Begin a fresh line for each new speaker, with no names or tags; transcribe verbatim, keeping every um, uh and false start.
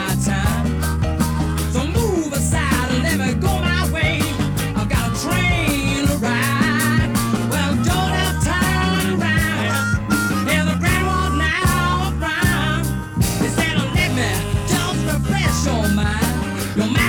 my time. So move aside and let me go my way. I've got a train to ride. Well, don't have time around. Yeah, the grand walk now around. They said, let me just refresh your mind. Your mind